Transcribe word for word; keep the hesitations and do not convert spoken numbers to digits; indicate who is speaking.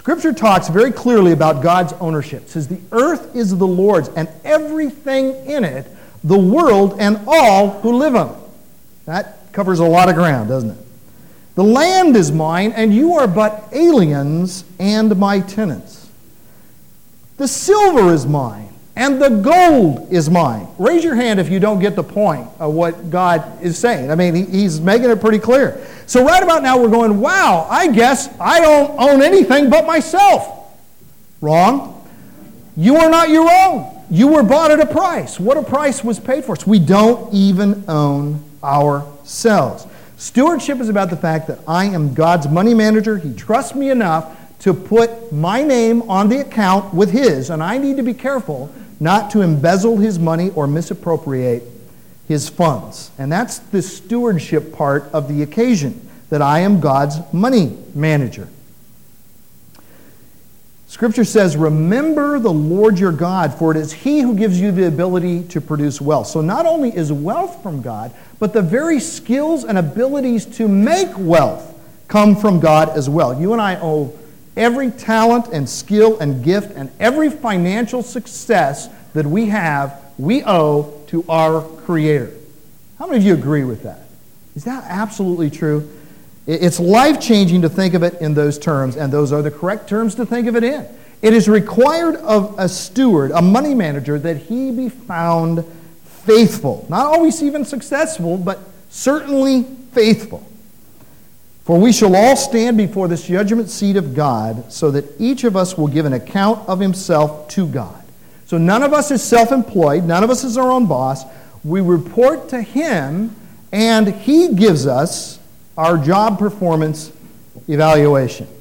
Speaker 1: Scripture talks very clearly about God's ownership. It says the earth is the Lord's and everything in it, the world and all who live on it. That covers a lot of ground, doesn't it? The land is mine, and you are but aliens and my tenants. The silver is mine, and the gold is mine. Raise your hand if you don't get the point of what God is saying. I mean, he, he's making it pretty clear. So right about now we're going, wow, I guess I don't own anything but myself. Wrong. You are not your own. You were bought at a price. What a price was paid for us. We don't even own ourselves. Stewardship is about the fact that I am God's money manager. He trusts me enough to put my name on the account with his, and I need to be careful not to embezzle his money or misappropriate his funds. And that's the stewardship part of the occasion, that I am God's money manager. Scripture says, remember the Lord your God, for it is he who gives you the ability to produce wealth. So not only is wealth from God, but the very skills and abilities to make wealth come from God as well. You and I owe every talent and skill and gift and every financial success that we have, we owe to our Creator. How many of you agree with that? Is that absolutely true? It's life-changing to think of it in those terms, and those are the correct terms to think of it in. It is required of a steward, a money manager, that he be found faithful. Not always even successful, but certainly faithful. For we shall all stand before this judgment seat of God, so that each of us will give an account of himself to God. So none of us is self-employed. None of us is our own boss. We report to him, and he gives us our job performance evaluation.